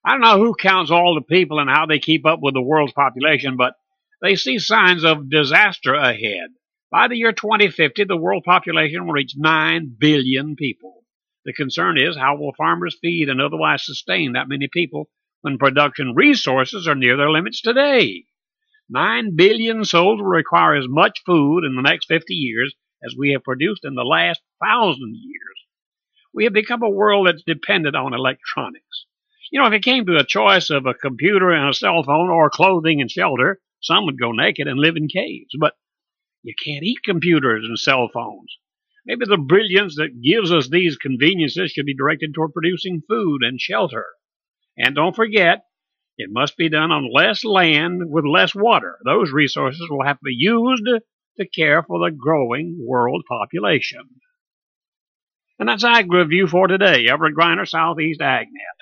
I don't know who counts all the people and how they keep up with the world's population, but they see signs of disaster ahead. By the year 2050, the world population will reach 9 billion people. The concern is, how will farmers feed and otherwise sustain that many people when production resources are near their limits today? 9 billion souls will require as much food in the next 50 years as we have produced in the last 1,000 years. We have become a world that's dependent on electronics. If it came to a choice of a computer and a cell phone or clothing and shelter, some would go naked and live in caves. But you can't eat computers and cell phones. Maybe the brilliance that gives us these conveniences should be directed toward producing food and shelter. And don't forget, it must be done on less land with less water. Those resources will have to be used to care for the growing world population. And that's Ag Review for today. Everett Griner, Southeast AgNet.